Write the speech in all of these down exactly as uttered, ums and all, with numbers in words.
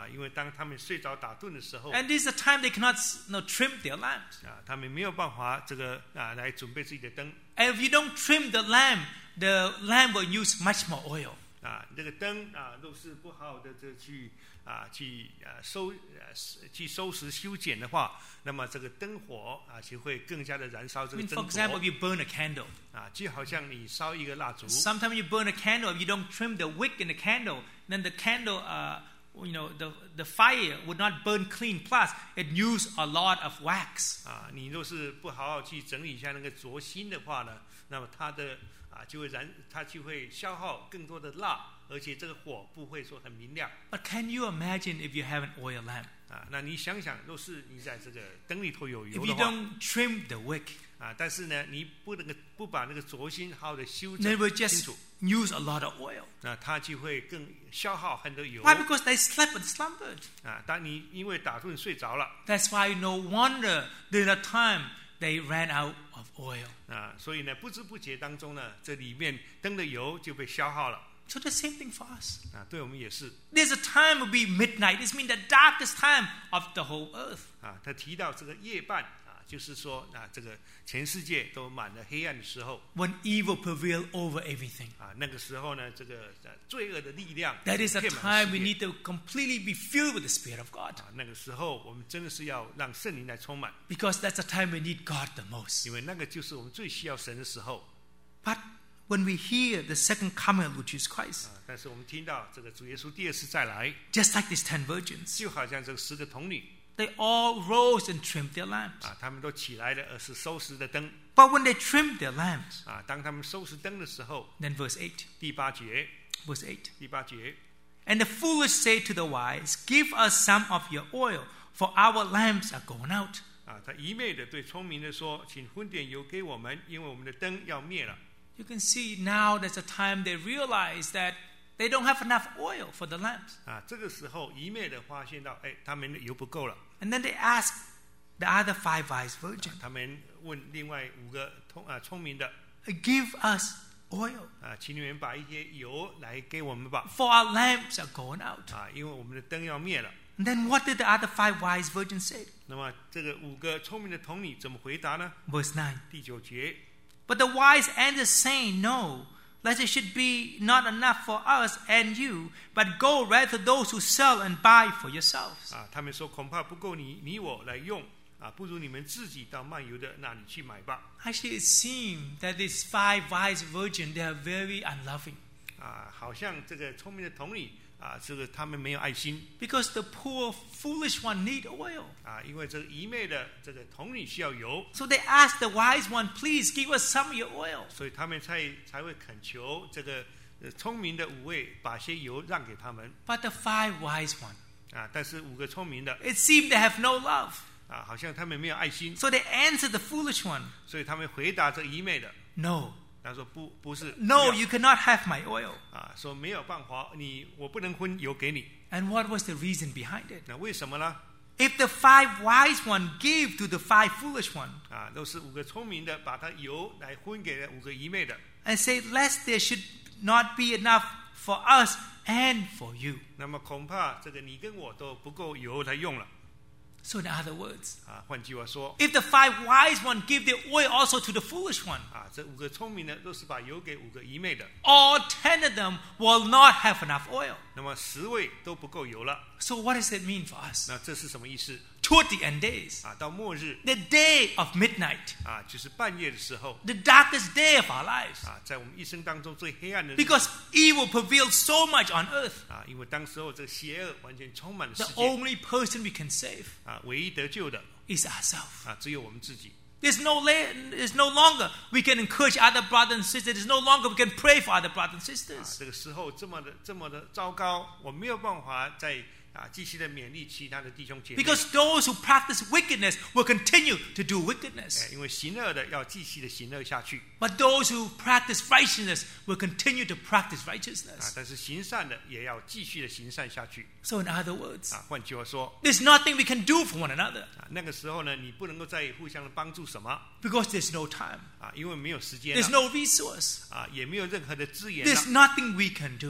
啊，因为当他们睡着打盹的时候， And this is the time they cannot you know, trim their lamps. 啊，他们没有办法这个啊来准备自己的灯 And if you don't trim the lamp, the lamp will use much more oil. 啊，这个灯啊都是不好好的这去啊去啊收啊去收拾修剪的话，那么这个灯火啊就会更加的燃烧这 I 个 mean, 灯 for example, 火 if you burn a candle, 啊，就好像你烧一个蜡烛 sometimes you burn a candle, if you don't trim the wick in the candle, then the candle, uh, you know, the, the fire would not burn clean. Plus, it uses a lot of wax. 啊，你若是不好好去整理一下那个灼心的话呢，那么它的啊就会燃，它就会消耗更多的蜡，而且这个火不会说很明亮 But can you imagine if you have an oil lamp? 啊。那你想想，若是你在这个灯里头有 If 油 you 的话 don't trim the wick, 啊，但是呢，你不能够不把那个灼心好好的修 then it will 整清 just 楚， use a lot of oil. 那它就会更消耗很多油 Why? Because they slept and slumbered. 啊。当你因为打盹睡着了 That's why no wonder during that time they ran out of oil. 啊，所以呢，不知不觉当中呢，这里面灯的油就被消耗了 So the same thing for us. 啊。对我们也是 There's a time will be midnight. This means the darkest time of the whole earth. 啊。他提到这个夜半啊，就是说啊，这个全世界都满了黑暗的时候 When evil prevail over everything. 啊，那个时候呢，这个呃罪恶的力量 That is a 遍满 time 世 we 界 need to completely be filled with the Spirit of God. 啊。那个时候我们真的是要让圣灵来充满， Because that's the time we need God the most. 因为那个就是我们最需要神的时候 But when we hear the second coming of which is Christ, 啊。但是我们听到这个主耶稣第二次再来， just like these ten virgins, 就好像这个十个童女 they all rose and trimmed their lamps. 啊，他们都起来了，而是收拾的灯 But when they trimmed their lamps, 啊。当他们收拾灯的时候， then verse eight, 第八节， verse eight. 第八节 And the foolish say to the wise, give us some of your oil, for our lamps are going out. 啊，他一昧的对聪明的说：“请分点油给我们，因为我们的灯要灭了。” You can see now there's a time they realize that they don't have enough oil for the lamps. 啊，这个时候一昧的发现到，哎，他们的油不够了。 And then they ask the other five wise virgins, 他们问另外五个聪啊聪明的 give us oil, 啊，请你们把一些油来给我们吧。 for our lamps are going out. 啊，因为我们的灯要灭了。 And then what did the other five wise virgins say? 那么这个五个聪明的童女怎么回答呢？ Verse nine. 第九节 But the wise answered, saying, no, lest it should be not enough for us and you, but go rather to those who sell and buy for yourselves. 啊，他们说恐怕不够你你我来用啊，不如你们自己到漫游的那里去买吧。 Actually, it seems that these five wise virgins, they are very unloving. 啊，好像这个聪明的童女啊，这个他们没有爱心 Because the poor, foolish one need oil. 啊，因为这个愚昧的这个童女需要油， So they ask the wise one, please give us some of your oil. 所以他们才才会恳求这个呃聪明的五位把些油让给他们 But the five wise one, 啊。但是五个聪明的 it seemed they have no love. 啊，好像他们没有爱心， So they answer the foolish one, 所以他们回答这愚昧的， no, 他说不不是 no, 不要 you cannot have my oil. 啊，说没有办法，你我不能分油给你。 And what was the reason behind it? 那为什么呢？ If the five wise one gave to the five foolish one 啊，都是五个聪明的把他油来分给了五个愚昧的。 and say, lest there should not be enough for us and for you. 那么恐怕这个你跟我都不够油来用了 So in other words, 啊。换句话说 if the five wise one give their oil also to the foolish one, 啊，这五个聪明的都是把油给五个愚昧的， all ten of them will not have enough oil. 那么十位都不够油了。 So what does it mean for us? 那这是什么意思 Toward the end days, 啊？到末日 the day of midnight, 啊，就是半夜的时候 the darkest day of our lives, 啊，在我们一生当中最黑暗的日子 because evil prevails so much on earth, 啊，因为当时候这个邪恶完全充满了世 the 界 only person we can save 啊，唯一得救的 is ourselves. 啊，只有我们自己 There's no, la- there's no longer we can encourage other brothers and sisters. There's no longer we can pray for other brothers and 啊。 sisters. 这个时候这么的这么的糟糕，我没有办法再啊继续的勉励其他的弟兄姐妹， Because those who practice wickedness will continue to do 哎 wickedness. 因为行恶的要继续的行恶下去 But those who practice righteousness will continue to practice 啊， righteousness. 但是行善的也要继续的行善下去 So in other words, 啊。换句话说 there's nothing we can do for one another 啊，那个时候呢，你不能够再互相的帮助什么 because there's no time. 啊，因为没有时间 There's 了 no resource. 啊，也没有任何的资源 There's 了 nothing we can do. 啊，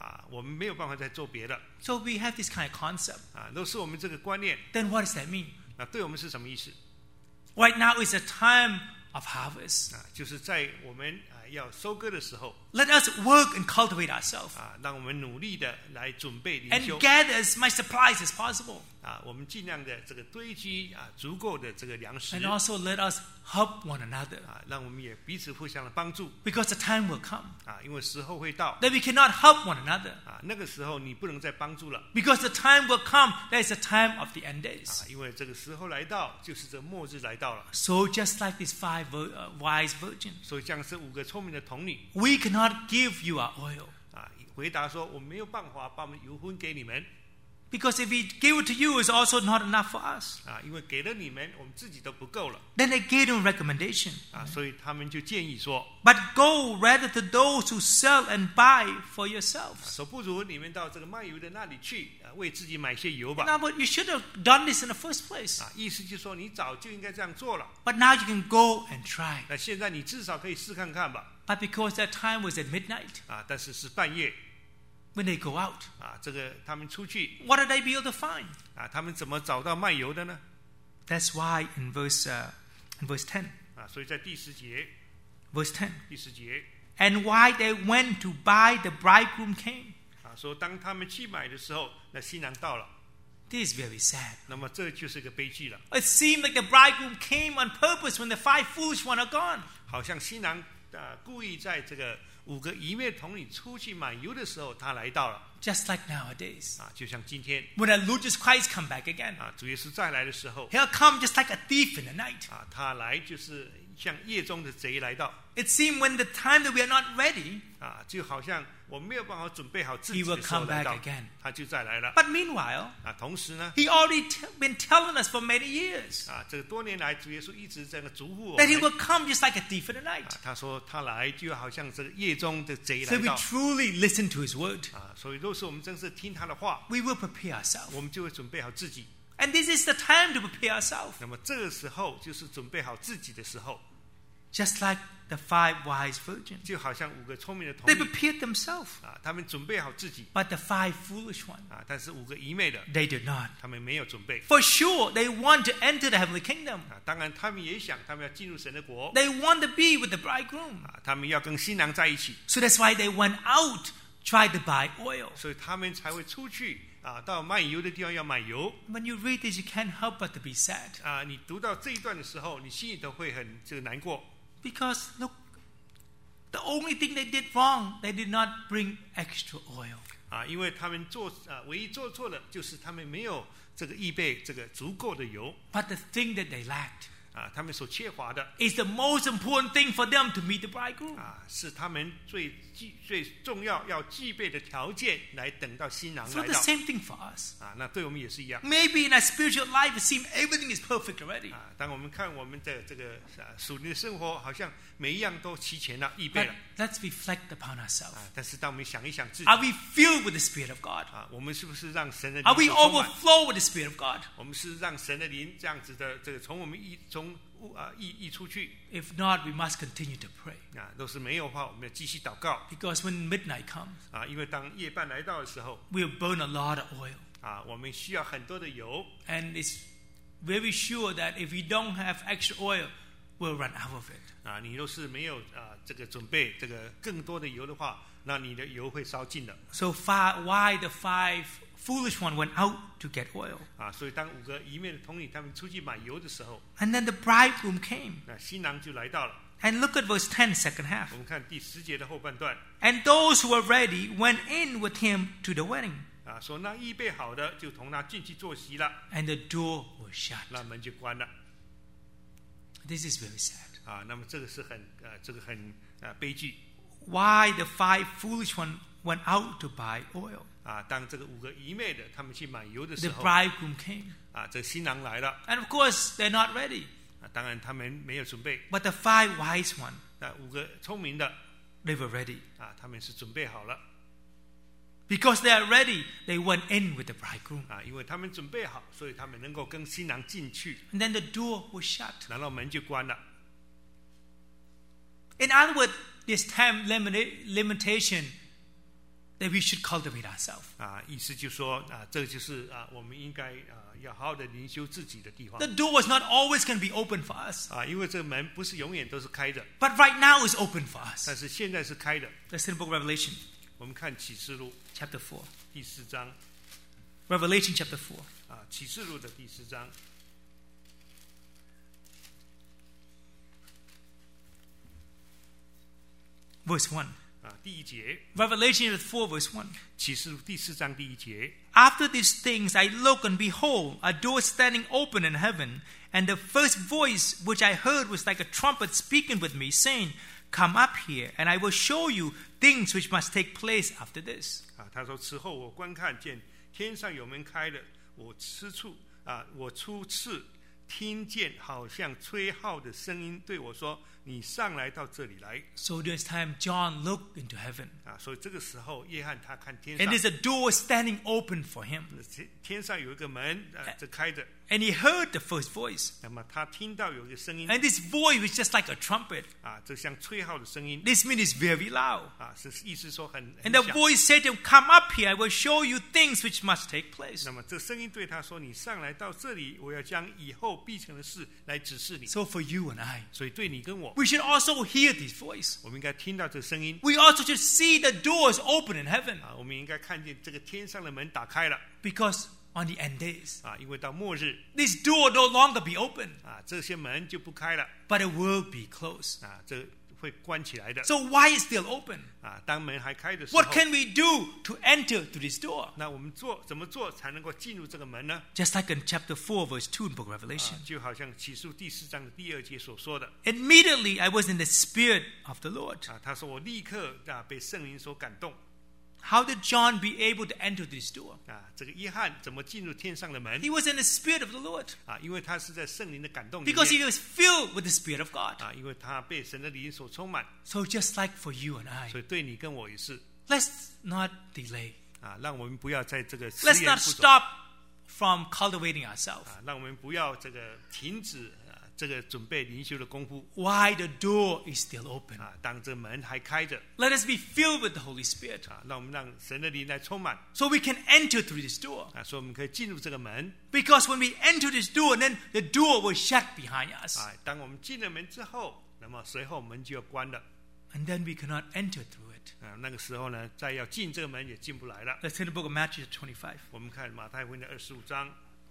啊，我们没有办法再做别的 So we have this kind of concept. 啊，都是我们这个观念。 Then what does that mean? 那对我们是什么意思 Right now is a time of harvest. 啊？就是在我们啊要收割的时候 Let us work and cultivate ourselves 啊，让我们努力的来准备灵修 and gather as much supplies as possible. 啊，我们尽量的这个堆积啊足够的这个粮食 And also let us help one another 啊，让我们也彼此互相的帮助 because the time will come 啊，因为时候会到 that we cannot help one another 啊，那个时候你不能再帮助了 because the time will come that is the time of the end days. 啊，因为这个时候来到，就是这末日来到了。 So just like these five vir- uh, wise virgins, 所以像这五个聪明的童女 we cannot give you our oil 啊，回答说我没有办法把我们油分给你们 because if we give it to you, it's also not enough for us. 啊，因为给了你们，我们自己都不够了 Then they gave them recommendation. 啊，所以他们就建议说， But go rather to those who sell and buy for yourselves. 说不如你们到这个卖油的那里去啊，为自己买些油吧 Now, but you should have done this in the first place. 啊，意思就是说你早就应该这样做了。 But now you can go and try. 那现在你至少可以试看看吧 But because that time was at midnight, 啊，但是是半夜 when they go out, 啊，这个他们出去 what did they be able to find? 啊，他们怎么找到卖油的呢？ That's why in verse uh, in verse ten, 啊，所以在第十节， verse ten, 第十节 and why they went to buy, the bridegroom came. 啊，说当他们去买的时候，那新郎到了， This is very sad. 那么这就是个悲剧了。 It seemed like the bridegroom came on purpose when the five foolish ones are gone. 好像新郎啊故意在这个五个一面童女出去买油的时候，他来到了 Just like nowadays, 啊，就像今天 when the Lord Jesus Christ come back again, 啊，主耶稣再来的时候 he'll come just like a thief in the night. 啊，他来就是像夜中的贼来到 It seemed when the time that we are not ready, 啊，就好像我们没有办法准备好自 he 己 will 的时候 come 来 back 到 again. 他就再来了 But meanwhile, 啊。同时呢 he already t- been telling us for many years 啊，这个多年来主耶稣一直在那嘱咐我 that he 们 will come just like a thief in the night. 啊，他说他来就好像这个夜中的贼 So 来 we 到 truly listen to his word. 啊，所以若是我们真是听他的话， We will prepare ourselves. 我们就会准备好自己。 And this is the time to prepare ourselves. 那么这个时候就是准备好自己的时候， Just like the five wise virgins. 就好像五个聪明的童 They 女 prepared themselves. 啊，他们准备好自己 But the five foolish ones, 啊，但是五个愚昧的， they did not. 他们没有准备 For sure, they want to enter the heavenly kingdom. 啊。当然，他们也想，他们要进入神的国 They want to be with the bridegroom. 啊，他们要跟新郎在一起， So that's why they went out, tried to buy oil. 所以他们才会出去啊，到卖油的地方要买油 When you read this, you can't help but to be sad. 啊。你读到这一段的时候，你心里头会很这个难过 Because look, the only thing they did wrong, they did not bring extra oil. 啊，因为他们做啊，唯一做错的就是他们没有这个预备这个足够的油 But the thing that they lacked 啊，他们所缺乏的 is the most important thing for them to meet the bridegroom. 啊，是他们最具最重要要具备的条件，来等到新郎 So 来 the 到 same thing for us. 啊。那对我们也是一样 Maybe in our spiritual life, it seems everything is perfect already. 啊。当我们看我们的这个啊属灵的生活，好像每一样都齐全了，预备 But 了 let's reflect upon ourselves. 啊。但是当我们想一想自己 Are we filled with the Spirit of God? 啊，我们是不是让神的 Are 灵 we 所充满？ overflow with the Spirit of God? 我们是让神的灵这样子的这个从我们一从啊溢溢出去 If not, we must continue to pray. 啊。都是没有的话，我们要继续祷告 Because when midnight comes, 啊。因为当夜半来到的时候 we'll burn a lot of oil. 啊，我们需要很多的油 And it's very sure that if we don't have extra oil, we'll run out of it. 啊。你若是没有啊这个准备这个更多的油的话，那你的油会烧尽的 So far, why the five foolish one went out to get oil? 啊。所以当五个一面的童女他们出去买油的时候， And then the bridegroom came. 那新郎就来到了。 And look at verse ten, second half. 我们看第十节的后半段 And those who were ready went in with him to the wedding. 啊，说那预备好的就同他进去坐席了， And the door was shut. 那门就关了 This is very sad. 啊。那么这个是很呃这个很呃悲剧 Why the five foolish one went out to buy oil? 啊。当这个五个愚昧的他们去买油的 The 时候 bridegroom came. 啊，这个新郎来了 And of course, they're not ready. 啊。当然他们没有准备， But the five wise one, 那五个聪明的 they were ready. 啊，他们是准备好了 Because they are ready, they went in with the bridegroom. 啊，因为他们准备好，所以他们能够跟新郎进去， And then the door was shut. 然后门就关了 In other words, this time limita- limitation that we should cultivate ourselves. 啊，意思就说啊，这就是啊，我们应该啊，要好好的灵修自己的地方 The door is not always going to be open for us, 啊，因为这个门不是永远都是开的， but right now is open for us. 但是现在是开的。 Let's see the book of Revelation, 我们看启示录 chapter four. 第四章 Revelation chapter four. 啊，启示录的第四章 Verse one. 啊，第一节， Revelation chapter four, verse one. 启示录第四章第一节。 After these things I looked, and behold, a door standing open in heaven. And the first voice which I heard was like a trumpet speaking with me, saying, Come up here, and I will show you things which must take place after this. 啊，他说：“此后我观看见天上有门开了，我吃处啊，我初次听见好像吹号的声音对我说：‘你上来到这里来。 So during this time, John looked into heaven, ’ 啊，所以这个时候，约翰他看天 and 上， there's a door standing open for him. 天天上有一个门啊，这开着。 And he heard the first voice. 那么他听到有一个声音 And this voice was just like a trumpet. 啊，这像吹号的声音 This means it's very loud. 啊，是意思说很很 And the 响。 voice said to him, Come up here, I will show you things which must take place. 那么这声音对他说：‘你上来到这里，我要将以后必成的事来指示你。’ So for you and I, 所以对你跟我， we should also hear this voice. 我们应该听到这声音 We also should see the doors open in heaven, 啊，我们应该看见这个天上的门打开了 because on the end days, 啊，因为到末日 this door no longer be open, 啊，这些门就不开了 but it will be closed. 啊，这会关起来的 So why is still open? 啊。当门还开的时候 What，can we do to enter through this door? 那我们做怎么做才能够进入这个门呢？ Just like in chapter four, verse two in book of 啊 Revelation. 就好像启示录第四章的第二节所说的 Immediately I was in the spirit of the Lord. 啊，他说我立刻啊被圣灵所感动 How did John be able to enter this door? 啊。这个约翰怎么进入天上的门 He was in the spirit of the Lord 啊？因为他是在圣灵的感动里 because he 面 was filled with the spirit of God. 啊，因为他被神的灵所充满， So just like for you and I, 所以对你跟我也是 let's not delay. 啊，让我们不要在这个迟 Let's 延 not 不走 stop from cultivating ourselves. 啊，让我们不要这个停止啊这个准备灵修的功夫 Why the door is still open. 啊。当这门还开着 Let us be filled with the Holy Spirit 啊，让我们让神的灵来充满 so we can enter through this door. 啊，所以我们可以进入这个门 Because when we enter this door, then the door will shut behind us. 啊。当我们进了门之后，那么随后门就要关了 And then we cannot enter through it. 啊。那个时候呢，再要进这个门也进不来了。 Let's take the book of Matthew twenty-five. 我们看马太福音的二十五章，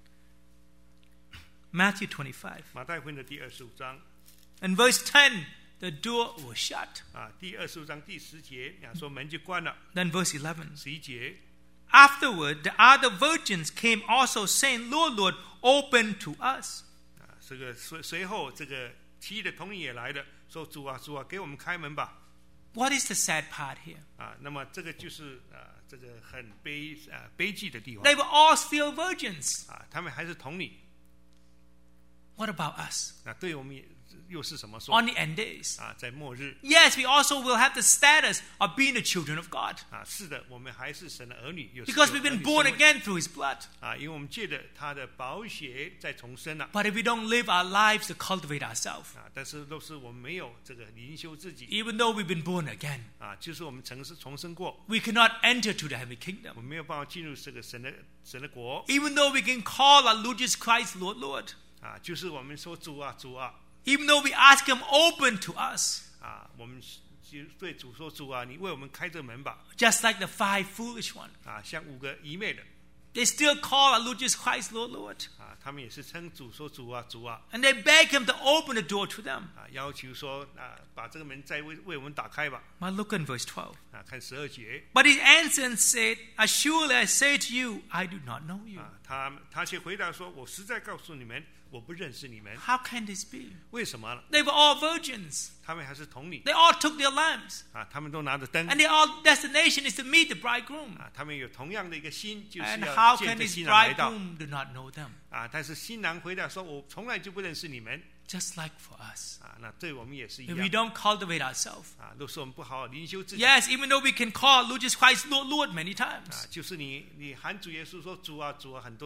Matthew twenty-five. 马太福音的第二十五章 And verse ten, the door was shut. 啊，第二十五章第十节啊，说门就关了。 Then verse eleven. 十一节 Afterward, the other virgins came also, saying, Lord, Lord, open to us. 啊，这个随随后这个其余的童女也来了，说主啊主啊，给我们开门吧。 What is the sad part here? 啊，那么这个就是啊，这个很悲啊悲剧的地方 They were all still virgins. 啊，他们还是童女 What about us? 啊，对我们也又是什么说 On the end days. 啊，在末日 Yes, we also will have the status of being the children of God. 啊，是的，我们还是神的儿女，有 Because 有 we've 儿 been 女 born 身份 again through his blood. 啊，因为我们借着他的宝血在重生了 But if we don't live our lives to cultivate ourselves, 啊，但是都是我们没有这个灵修自己 even though we've been born again, 啊，就是我们曾是重生过， we cannot enter to the heavenly 我 kingdom. 们没有办法进入这个神的神的国 Even though we can call our Lord Jesus Christ Lord, Lord. 啊，就是我们说主啊主啊 Even though we ask him open to us. 啊，我们就对主说主啊，你为我们开这门吧 Just like the five foolish ones. 啊，像五个愚昧的 They still call our Lord Jesus Christ Lord, Lord. 啊，他们也是称主说主啊主啊 And they beg him to open the door to them. 啊，要求说啊，把这个门再为为我们打开吧 But look in verse twelve. 啊，看十二节 But he answered and said, Surely I say to you, I do not know you. 啊，他他却回答说，我实在告诉你们，我不认识你们， How can this be? 为什么呢？ They were all virgins. 他们还是童女 They all took their lamps. 啊，他们都拿着灯 And their all destination is to meet the bridegroom. 啊，他们有同样的一个心，就是 And 要 how 见 can 着 this 新郎来到 bridegroom do not know them? 啊。但是新郎回答说，我从来就不认识你们 Just like for us. 啊。那对我们也是一 If we 样 don't cultivate ourselves. 啊。若是我们不好好灵修自己 Yes, even though we can call Lord Jesus Christ Lord, Lord many 啊 times. ， 就是你你喊主耶稣说主啊主啊很多次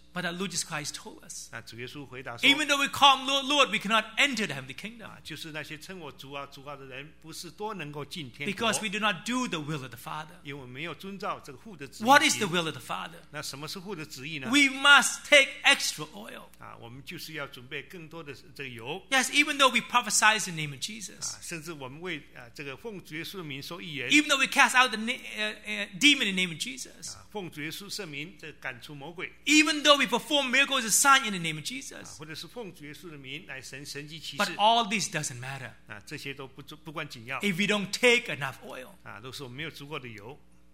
But our Lord Jesus Christ told us, 那主耶稣回答说 even though we call him Lord, Lord, we cannot enter the heavenly kingdom 啊，就是那些称我主啊主啊的人，不是都能够进天国， because we do not do the will of the Father. 因为没有遵照这个父的旨意 What is the 行。 will of the Father? 那什么是父的旨意呢？ We must take extra oil. 啊，我们就是要准备更多的这个油 Yes, even though we prophesy in the name of Jesus, 啊，甚至我们为啊这个奉主耶稣的名说预言 even though we cast out the na- uh, uh, demon in the name of Jesus, 啊，奉主耶稣圣名这赶出魔鬼 even though we perform miracles and signs in the name of 啊， Jesus. 或者是奉主耶稣的名来神神迹奇 But 事 all this doesn't matter 啊，这些都不不关紧要 if we don't take enough oil. 啊，都是我们没有足够的油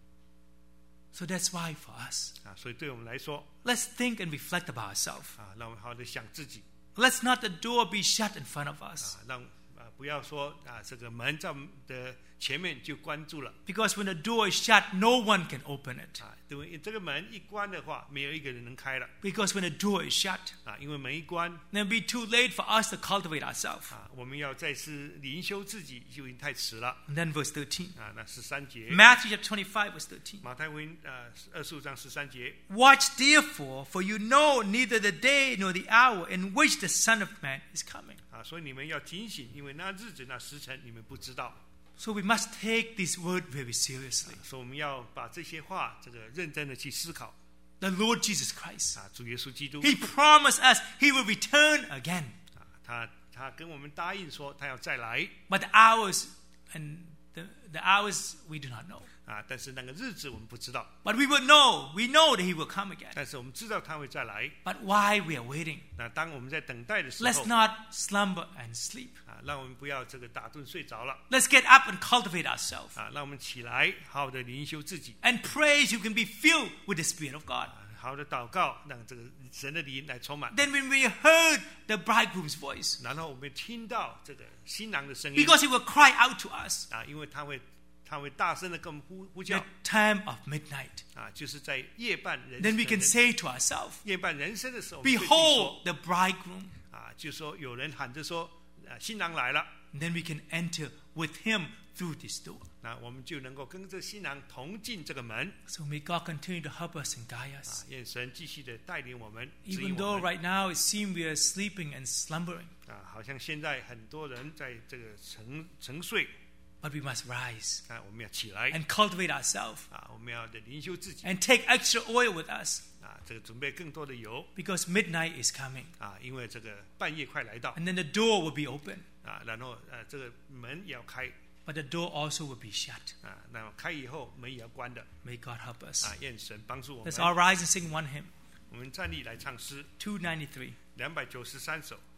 So that's why for us, 啊，所以对我们来说 let's think and reflect about ourselves. 啊，让我们好好的想自己 Let's not the door be shut in front of us. 啊，让啊不要说啊这个门在我们的前面就关住了 Because when the door is shut, no one can open it. 啊，因为这个门一关的话，没有一个人能开了 Because when the door is shut, 啊，因为门一关 then it'll be too late for us to cultivate ourselves. 啊，我们要再次灵修自己就已经太迟了 And then verse thirteen. 啊。那十三节， Matthew chapter twenty-five, verse thirteen. 马太福音啊二十五章十三节 Watch therefore, for you know neither the day nor the hour in which the Son of Man is coming. 啊，所以你们要警醒，因为那日子那时辰你们不知道， So we must take this word very seriously. 所以我们要把这些话这个认真的去思考 The Lord Jesus Christ, 啊。主耶稣基督 He promised us He will return again. 啊，他他跟我们答应说他要再来 But the hours and the, the hours we do not know. 啊，但是那个日子我们不知道， But we will know. We know that He will come again. 但是我们知道他会再来。 But why we are waiting? 那当我们在等待的时 Let's 候 not slumber and sleep. 啊，让我们不要这个打盹睡着了 Let's get up and cultivate ourselves 啊，让我们起来好好的灵修自己 and pray so you can be filled with the Spirit of God. 啊，好好的祷告，让这个神的灵来充满。 Then when we heard the bridegroom's voice, 然后我们听到这个新郎的声音 because He will cry out to us 啊，因为他会他会大声的跟我们呼呼 the 叫 time of midnight. 啊，就是在夜半人 Then we can 人 say to ourselves, 夜半人生的时候，我们对自己说 Behold the bridegroom. 啊，就说有人喊着说啊，新郎来了， And then we can enter with Him through this door. 那我们就能够跟着新郎同进这个门 So may God continue to help us and guide 啊 us. 愿神继续的带领我们，指 Even 引 though 我们 right now it seems we are sleeping and slumbering, 啊，好像现在很多人在这个沉沉睡 but we must rise 啊，我们要起来 and cultivate ourselves 啊，我们要的灵修自己 and take extra oil with us 啊，这个准备更多的油 because midnight is coming. 啊，因为这个半夜快来到 And then the door will be open, 啊，然后呃这个门也要开 but the door also will be shut. 啊，那开以后门也要关的 May God help us. 啊，愿神帮助我 Let's 们。 all rise and sing one hymn, 我们站立来唱诗 two ninety-three. 两百九十三首。